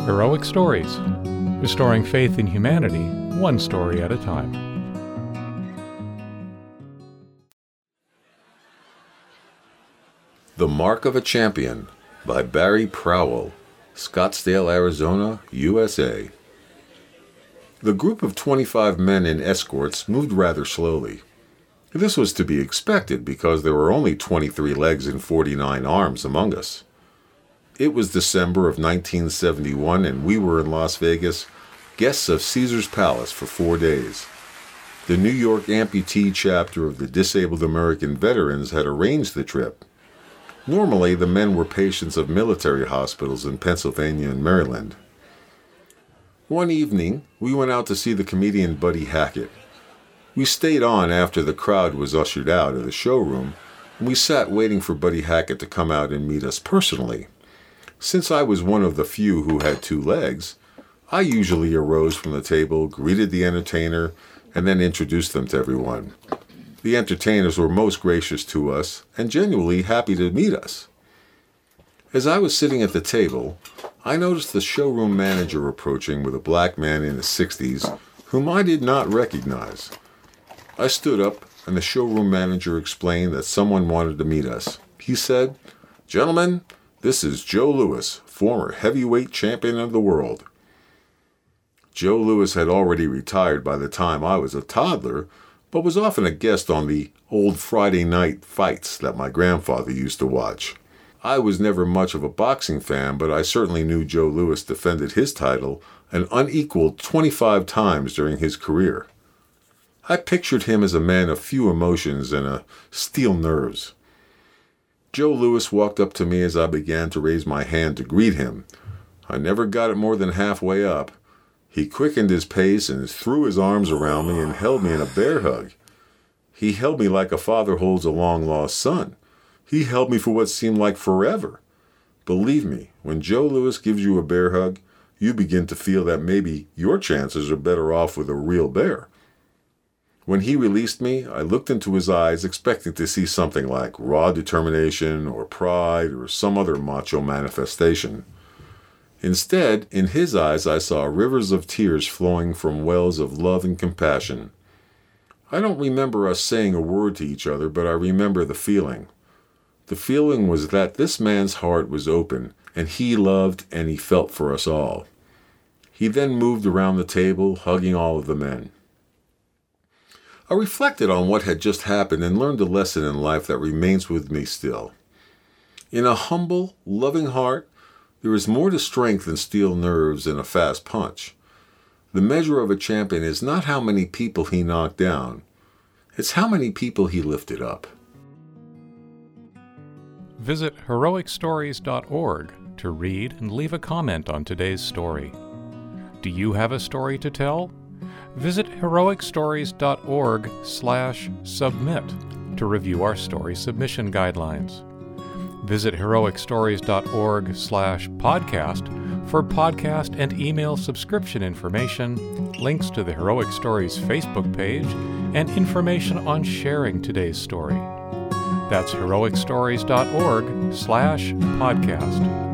Heroic Stories, restoring faith in humanity, one story at a time. The Mark of a Champion by Barry Prowell, Scottsdale, Arizona, USA. The group of 25 men in escorts moved rather slowly. This was to be expected because there were only 23 legs and 49 arms among us. It was December of 1971 and we were in Las Vegas, guests of Caesar's Palace for 4 days. The New York amputee chapter of the Disabled American Veterans had arranged the trip. Normally, the men were patients of military hospitals in Pennsylvania and Maryland. One evening, we went out to see the comedian Buddy Hackett. We stayed on after the crowd was ushered out of the showroom, and we sat waiting for Buddy Hackett to come out and meet us personally. Since I was one of the few who had 2 legs, I usually arose from the table, greeted the entertainer, and then introduced them to everyone. The entertainers were most gracious to us and genuinely happy to meet us. As I was sitting at the table, I noticed the showroom manager approaching with a black man in his 60s, whom I did not recognize. I stood up, and the showroom manager explained that someone wanted to meet us. He said, "Gentlemen, this is Joe Louis, former heavyweight champion of the world." Joe Louis had already retired by the time I was a toddler, but was often a guest on the old Friday night fights that my grandfather used to watch. I was never much of a boxing fan, but I certainly knew Joe Louis defended his title an unequaled 25 times during his career. I pictured him as a man of few emotions and steel nerves. Joe Louis walked up to me as I began to raise my hand to greet him. I never got it more than halfway up. He quickened his pace and threw his arms around me and held me in a bear hug. He held me like a father holds a long-lost son. He held me for what seemed like forever. Believe me, when Joe Louis gives you a bear hug, you begin to feel that maybe your chances are better off with a real bear. When he released me, I looked into his eyes expecting to see something like raw determination or pride or some other macho manifestation. Instead, in his eyes I saw rivers of tears flowing from wells of love and compassion. I don't remember us saying a word to each other, but I remember the feeling. The feeling was that this man's heart was open, and he loved and he felt for us all. He then moved around the table, hugging all of the men. I reflected on what had just happened and learned a lesson in life that remains with me still. In a humble, loving heart, there is more to strength than steel nerves and a fast punch. The measure of a champion is not how many people he knocked down, it's how many people he lifted up. Visit heroicstories.org to read and leave a comment on today's story. Do you have a story to tell? Visit heroicstories.org/submit to review our story submission guidelines. Visit heroicstories.org/podcast for podcast and email subscription information, links to the Heroic Stories Facebook page, and information on sharing today's story. That's heroicstories.org/podcast.